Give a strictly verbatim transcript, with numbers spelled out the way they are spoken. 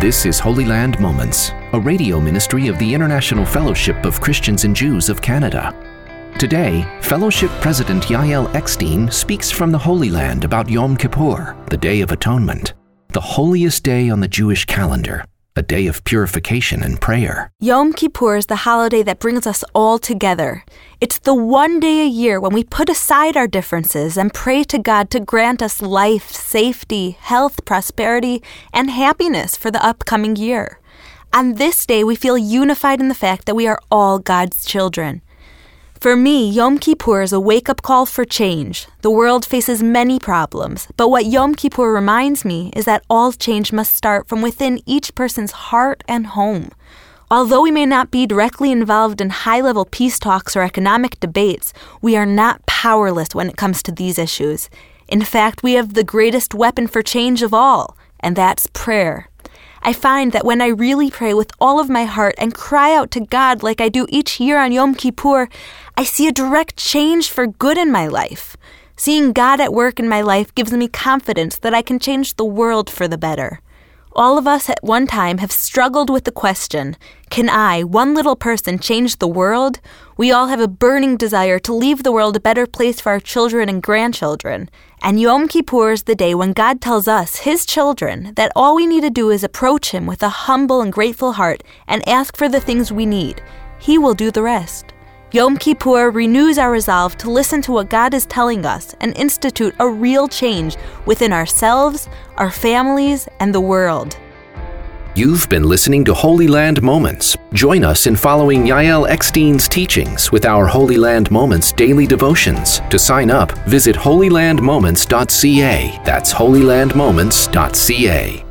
This is Holy Land Moments, a radio ministry of the International Fellowship of Christians and Jews of Canada. Today, Fellowship President Yael Eckstein speaks from the Holy Land about Yom Kippur, the Day of Atonement, the holiest day on the Jewish calendar, a day of purification and prayer. Yom Kippur is the holiday that brings us all together. It's the one day a year when we put aside our differences and pray to God to grant us life, safety, health, prosperity, and happiness for the upcoming year. On this day, we feel unified in the fact that we are all God's children. For me, Yom Kippur is a wake-up call for change. The world faces many problems, but what Yom Kippur reminds me is that all change must start from within each person's heart and home. Although we may not be directly involved in high-level peace talks or economic debates, we are not powerless when it comes to these issues. In fact, we have the greatest weapon for change of all, and that's prayer. I find that when I really pray with all of my heart and cry out to God like I do each year on Yom Kippur, I see a direct change for good in my life. Seeing God at work in my life gives me confidence that I can change the world for the better. All of us at one time have struggled with the question, can I, one little person, change the world? We all have a burning desire to leave the world a better place for our children and grandchildren. And Yom Kippur is the day when God tells us, His children, that all we need to do is approach Him with a humble and grateful heart and ask for the things we need. He will do the rest. Yom Kippur renews our resolve to listen to what God is telling us and institute a real change within ourselves, our families, and the world. You've been listening to Holy Land Moments. Join us in following Yael Eckstein's teachings with our Holy Land Moments daily devotions. To sign up, visit holy land moments dot c a. That's holy land moments dot c a.